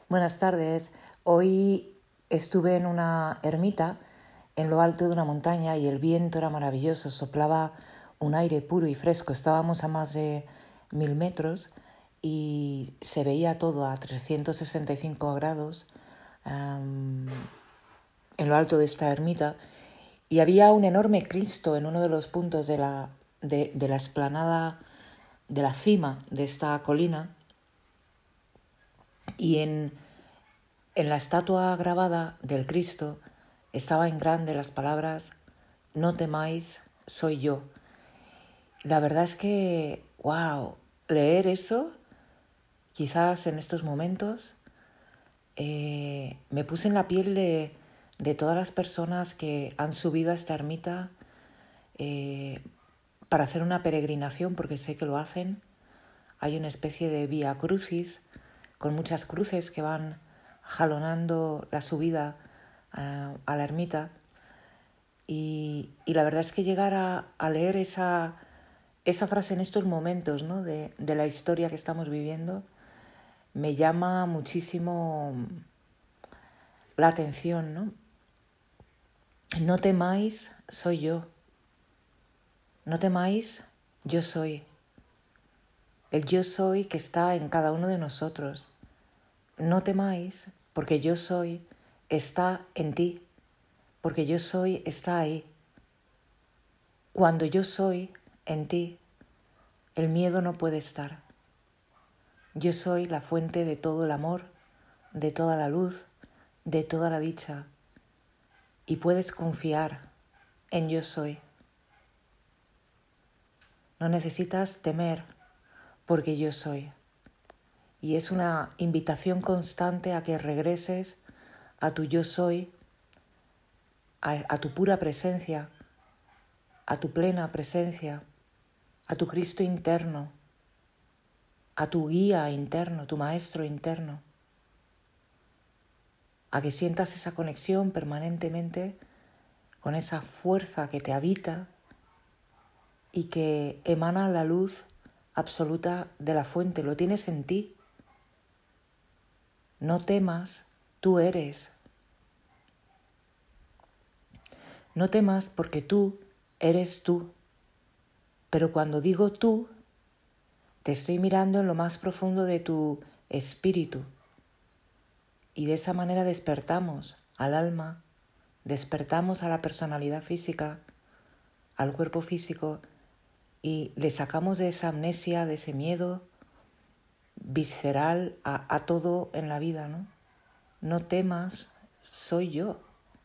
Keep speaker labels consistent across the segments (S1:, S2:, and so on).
S1: Buenas tardes. Hoy estuve en una ermita en lo alto de una montaña y el viento era maravilloso, soplaba un aire puro y fresco. Estábamos a más de 1000 metros y se veía todo a 365 grados en lo alto de esta ermita y había un enorme Cristo en uno de los puntos de la explanada, de la cima de esta colina. Y en la estatua grabada del Cristo estaba en grande las palabras: no temáis, soy yo. La verdad es que, wow, leer eso, quizás en estos momentos, me puse en la piel de todas las personas que han subido a esta ermita para hacer una peregrinación, porque sé que lo hacen. Hay una especie de vía crucis con muchas cruces que van jalonando la subida a la ermita. Y la verdad es que llegar a leer esa frase en estos momentos, ¿no?, de la historia que estamos viviendo, me llama muchísimo la atención, ¿no? No temáis, soy yo. No temáis, yo soy. El yo soy que está en cada uno de nosotros. No temáis, porque yo soy está en ti, porque yo soy está ahí. Cuando yo soy en ti, el miedo no puede estar. Yo soy la fuente de todo el amor, de toda la luz, de toda la dicha. Y puedes confiar en yo soy. No necesitas temer, porque yo soy. Y es una invitación constante a que regreses a tu yo soy, a tu pura presencia, a tu plena presencia, a tu Cristo interno, a tu guía interno, tu maestro interno, a que sientas esa conexión permanentemente con esa fuerza que te habita y que emana la luz absoluta de la fuente. Lo tienes en ti. No temas, tú eres. No temas porque tú eres tú. Pero cuando digo tú, te estoy mirando en lo más profundo de tu espíritu. Y de esa manera despertamos al alma, despertamos a la personalidad física, al cuerpo físico, y le sacamos de esa amnesia, de ese miedo visceral a todo en la vida, ¿no? No temas, soy yo.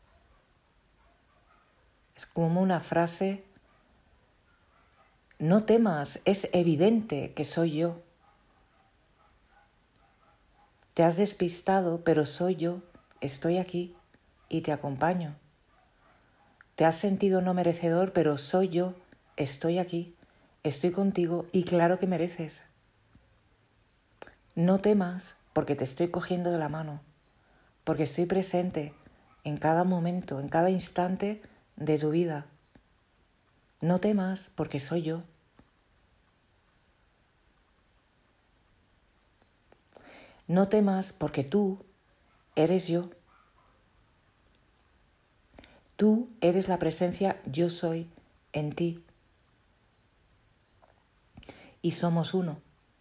S1: Es como una frase: no temas, es evidente que soy yo. Te has despistado, pero soy yo, estoy aquí y te acompaño. Te has sentido no merecedor, pero soy yo, estoy aquí, estoy contigo y claro que mereces. No temas porque te estoy cogiendo de la mano, porque estoy presente en cada momento, en cada instante de tu vida. No temas porque soy yo. No temas porque tú eres yo. Tú eres la presencia yo soy en ti. Y somos uno.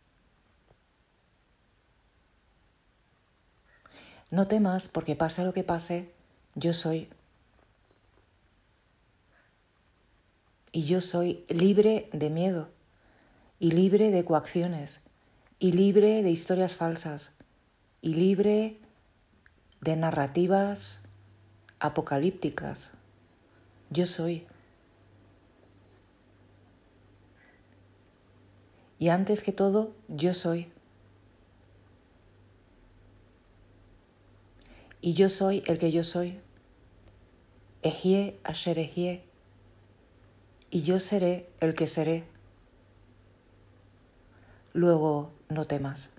S1: No temas porque pase lo que pase, yo soy. Y yo soy libre de miedo, y libre de coacciones, y libre de historias falsas, y libre de narrativas apocalípticas. Yo soy. Y antes que todo, yo soy. Y yo soy el que yo soy. Ejie asher ejie. Y yo seré el que seré. Luego, no temas.